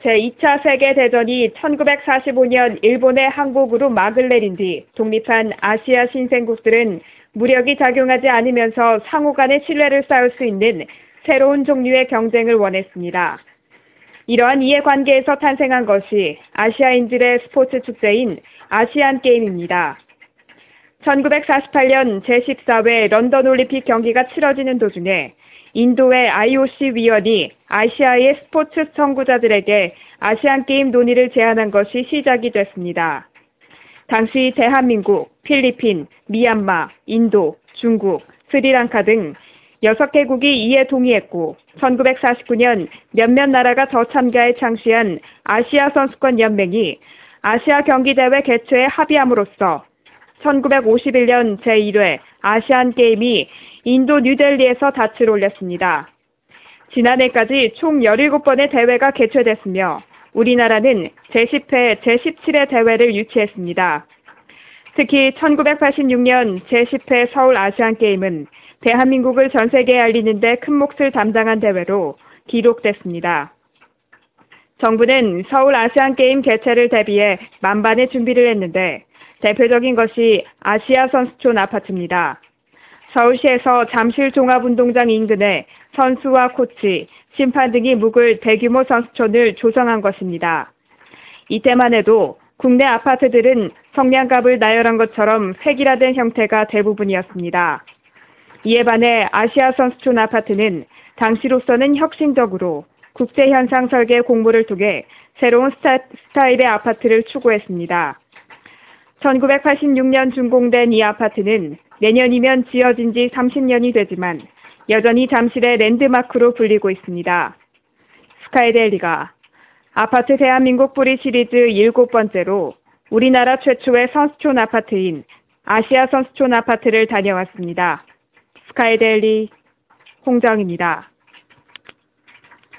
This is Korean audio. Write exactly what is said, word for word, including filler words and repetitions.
제이 차 세계대전이 천구백사십오 년 일본의 항복으로 막을 내린 뒤 독립한 아시아 신생국들은 무력이 작용하지 않으면서 상호 간의 신뢰를 쌓을 수 있는 새로운 종류의 경쟁을 원했습니다. 이러한 이해관계에서 탄생한 것이 아시아인들의 스포츠 축제인 아시안게임입니다. 천구백사십팔 년 제십사 회 런던 올림픽 경기가 치러지는 도중에 인도의 아이오씨 위원이 아시아의 스포츠 선구자들에게 아시안게임 논의를 제안한 것이 시작이 됐습니다. 당시 대한민국, 필리핀, 미얀마, 인도, 중국, 스리랑카 등 여섯 개국이 이에 동의했고 천구백사십구 년 몇몇 나라가 더 참가해 창시한 아시아 선수권 연맹이 아시아 경기대회 개최에 합의함으로써 천구백오십일 년 제일 회 아시안게임이 인도 뉴델리에서 닻을 올렸습니다. 지난해까지 총 열일곱 번의 대회가 개최됐으며 우리나라는 제십 회, 제십칠 회 대회를 유치했습니다. 특히 천구백팔십육 년 제십 회 서울 아시안게임은 대한민국을 전 세계에 알리는 데 큰 몫을 담당한 대회로 기록됐습니다. 정부는 서울 아시안게임 개최를 대비해 만반의 준비를 했는데 대표적인 것이 아시아 선수촌 아파트입니다. 서울시에서 잠실 종합운동장 인근에 선수와 코치, 심판 등이 묵을 대규모 선수촌을 조성한 것입니다. 이때만 해도 국내 아파트들은 성냥갑을 나열한 것처럼 획일화된 형태가 대부분이었습니다. 이에 반해 아시아 선수촌 아파트는 당시로서는 혁신적으로 국제현상 설계 공모를 통해 새로운 스타, 스타일의 아파트를 추구했습니다. 천구백팔십육 년 준공된 이 아파트는 내년이면 지어진 지 삼십 년이 되지만 여전히 잠실의 랜드마크로 불리고 있습니다. 스카이데일리가 아파트 대한민국 뿌리 시리즈 일곱 번째로 우리나라 최초의 선수촌 아파트인 아시아 선수촌 아파트를 다녀왔습니다. 스카이데일리 홍정입니다.